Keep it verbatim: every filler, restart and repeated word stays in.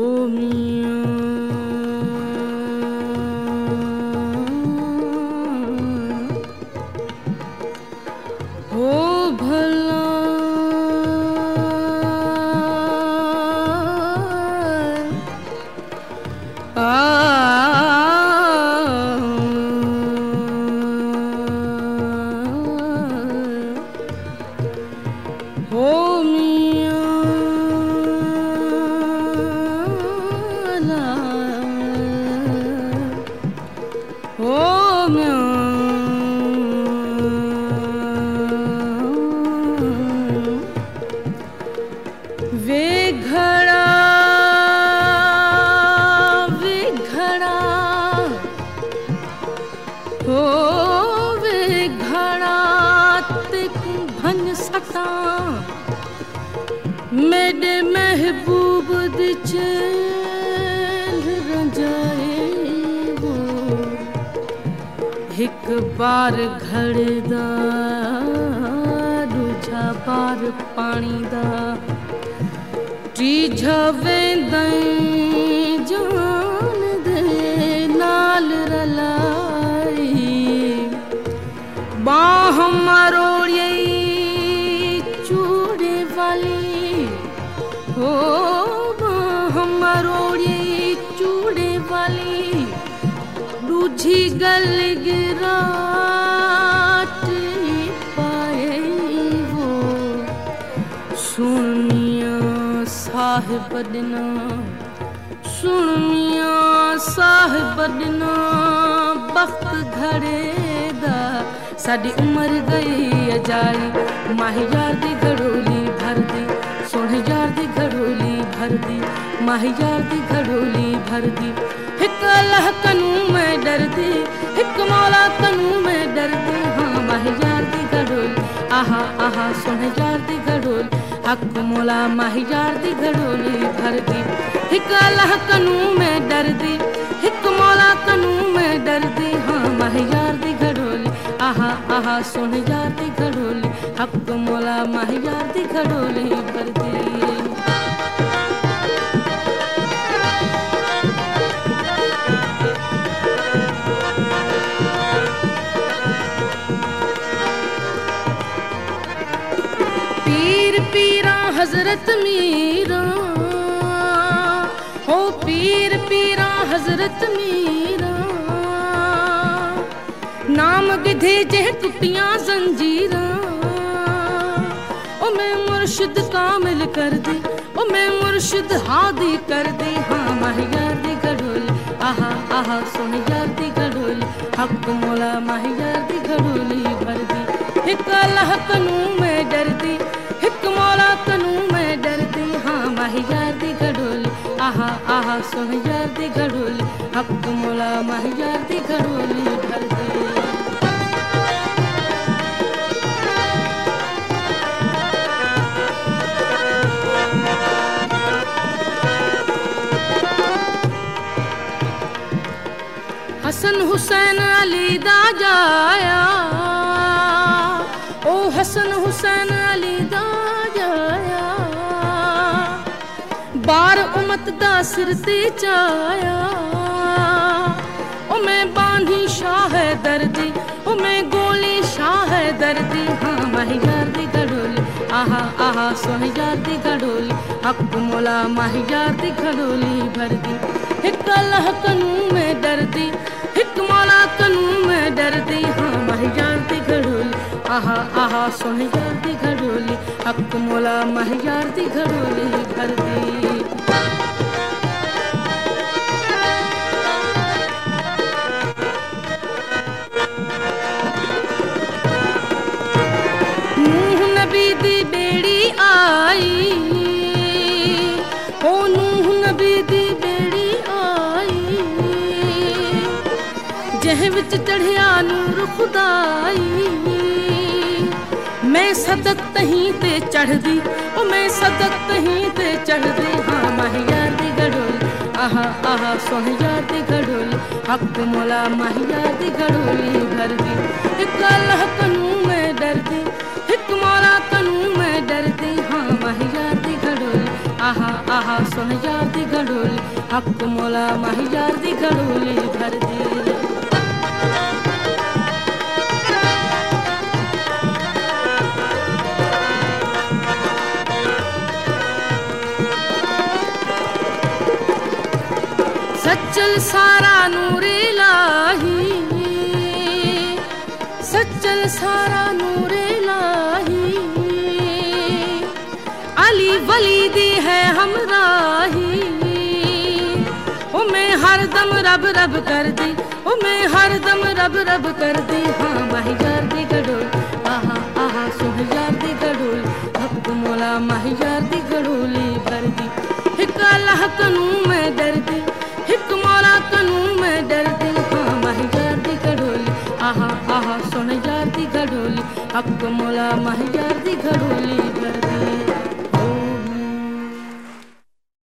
मेरे महबूब दी चैन रंजाए वो एक बार घड़दा दूजा बार पानी दा टीझा वेंदई जान दे नाल रलाई बाह मरोड़िए चूड़े वाली हो मरोड़िए चूड़े वाली दूजी गल गिराट पाए वो सुन मियां साहिब बदना सुन मियां साहिब बदना वक्त घड़े दा साडी उम्र गई अजाई माही यार दी घड़ोली भर दी सोने यार दी घड़ोली भर दी माही यार दी घड़ोली भर दी हिक अल्लाह कनू मैं डरदी हिक मौला कनू मैं डरदी हाँ माही यार दी घड़ोली आहा आहा सोने यार दी घड़ोली हक मौला माही यार दी घड़ोली भर दी हिक अल्लाह कनू मैं डरदी हिक मौला कनू मैं डरदी हाँ माही यार दी घड़ोली आहा आहा सोने यार दी घड़ोली हक मौला माही यार दी घड़ोली भर दी पीर पीरा हजरत मीरा हो पीर पीरा हजरत मीरा नाम गिधे जे टुटियां जंजीरा ओ मैं मुर्शिद कामिल कर दी ओ मैं मुर्शिद हादी कर दी हाँ माही यार दी घड़ोली आहा आहा सोने यार दी घड़ोली हक मौला माही यार दी घड़ोली भर दी हिक अल्लाह कनू मैं डरदी हिक मौला कनू मैं डरदी हाँ माही यार दी घड़ोली आहा आहा सोने यार दी घड़ोली हक मौला माही यार दी घड़ोली भर दी हसन हुसैन अली दा जाया ओ हसन हुसैन अली दा जाया बार उमत दा सिर ते चाया ओ मैं बांधी शाह दर्दी ओ मैं गोली शाह दर्दी हाँ माही यार दी घड़ोली आहा आहा सोने यार दी घड़ोली हक मौला माही यार दी घड़ोली भर दी हिक अल्लाह कनू मैं डरदी हिक मौला कनू मैं डरदी हाँ माही यार दी घड़ोली आहा आहा सोने यार दी घड़ोली हक मौला माही यार दी घड़ोली भर दी नूह नबी दी बेड़ी आई ओ नूह नबी दी बेड़ी आई जह विच चढ़िया नूर खुदाई मैं सदक तहीं ते चढ़दी ओ मैं सदक तहीं ते चढ़दी हाँ माही यार दी घड़ोली आहा आहा सोने यार दी घड़ोली हक मौला माही यार दी घड़ोली भर दी हिक अल्लाह कनू मैं डरदी हिक मौला कनू मैं डरदी हाँ माही यार दी घड़ोली आहा आहा सोने यार दी घड़ोली हक मौला माहियार दी घड़ोली भर दी। सच्चल सारा नूर इलाही, सच्चल सारा नूर इलाही, अली वली दी है हमराही। ओ मैं हरदम रब रब कर दी, ओ मैं हरदम रब रब कर दी। हाँ माहियार दी घड़ोली, आहा आहा सुहियार दी घड़ोली, हक मौला माहियार दी घड़ोली भर दी। हिक अल्लाह कनू मैं डरदी, हिक मौला कनू मैं डरदी। हाँ माहियार दी घड़ोली, आहा आहा सुन यार दी घड़ोली, हक मौला माहियार दी घड़ोली